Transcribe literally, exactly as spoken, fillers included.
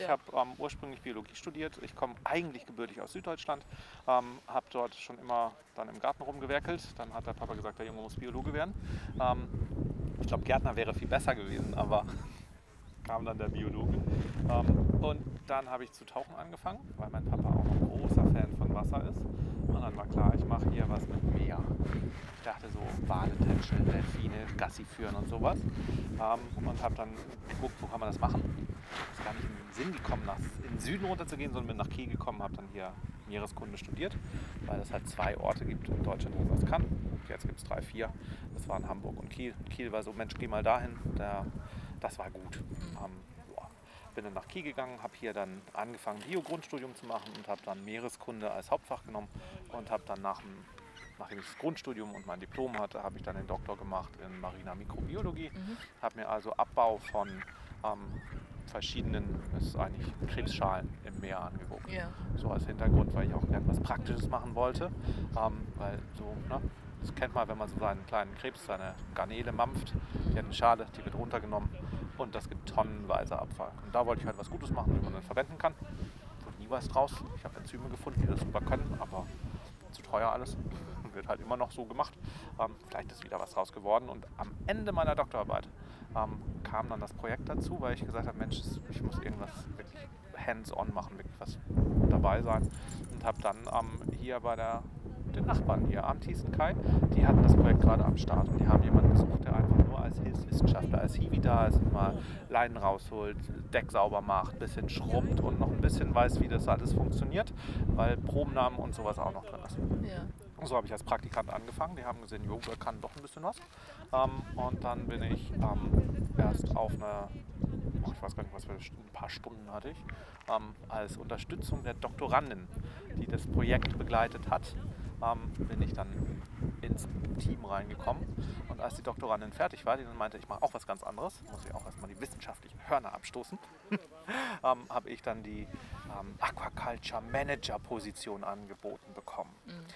Ich Ja. habe ähm, ursprünglich Biologie studiert. Ich komme eigentlich gebürtig aus Süddeutschland, ähm, habe dort schon immer dann im Garten rumgewerkelt. Dann hat der Papa gesagt, der Junge muss Biologe werden. Ähm, ich glaube, Gärtner wäre viel besser gewesen, aber kam dann der Biologe. Ähm, und dann habe ich zu tauchen angefangen, weil mein Papa auch ein großer Fan von Wasser ist. Und dann war klar, ich mache hier was mit Meer. Ich dachte so Wale tätscheln, Delfine, Gassi führen und sowas. Ähm, und habe dann geguckt, wo kann man das machen. Ist gar nicht in den Sinn gekommen, nach, in den Süden runterzugehen, sondern bin nach Kiel gekommen, habe dann hier Meereskunde studiert, weil es halt zwei Orte gibt in Deutschland, wo man das kann. Jetzt gibt es drei, vier. Das waren Hamburg und Kiel. Kiel war so, Mensch, geh mal dahin. Der, das war gut. Ähm, boah. Bin dann nach Kiel gegangen, habe hier dann angefangen, Bio-Grundstudium zu machen und habe dann Meereskunde als Hauptfach genommen und habe dann nach dem Nachdem ich das Grundstudium und mein Diplom hatte, habe ich dann den Doktor gemacht in mariner Mikrobiologie. Mhm. Habe mir also Abbau von ähm, verschiedenen, das ist eigentlich Krebsschalen im Meer angeguckt. Ja. So als Hintergrund, weil ich auch irgendwas Praktisches machen wollte. Ähm, weil so, ne, das kennt man, wenn man so seinen kleinen Krebs, seine Garnele mampft. Die hat eine Schale, die wird runtergenommen und das gibt tonnenweise Abfall. Und da wollte ich halt was Gutes machen, wie man dann verwenden kann. Wurde nie was draus. Ich habe Enzyme gefunden, die das super können, aber zu teuer alles. Wird halt immer noch so gemacht. Ähm, vielleicht ist wieder was draus geworden. Und am Ende meiner Doktorarbeit ähm, kam dann das Projekt dazu, weil ich gesagt habe, Mensch, ich muss irgendwas wirklich hands-on machen, wirklich was dabei sein. Und habe dann ähm, hier bei der, den Nachbarn hier am Thiessen-Kai, die hatten das Projekt gerade am Start. Und die haben jemanden gesucht, der einfach nur als Hilfswissenschaftler, als Hiwi da ist, mal Leinen rausholt, Deck sauber macht, ein bisschen schrubbt und noch ein bisschen weiß, wie das alles funktioniert, weil Probennamen und sowas auch noch drin ist. Ja. So habe ich als Praktikant angefangen. Die haben gesehen, jo, der kann doch ein bisschen was. Ähm, und dann bin ich ähm, erst auf eine, oh, ich weiß gar nicht, was für ein paar Stunden hatte ich, ähm, als Unterstützung der Doktorandin, die das Projekt begleitet hat, ähm, bin ich dann ins Team reingekommen. Und als die Doktorandin fertig war, die dann meinte, ich mache auch was ganz anderes, muss ich auch erstmal die wissenschaftlichen Hörner abstoßen, ähm, habe ich dann die ähm, Aquaculture Manager Position angeboten bekommen. Mhm.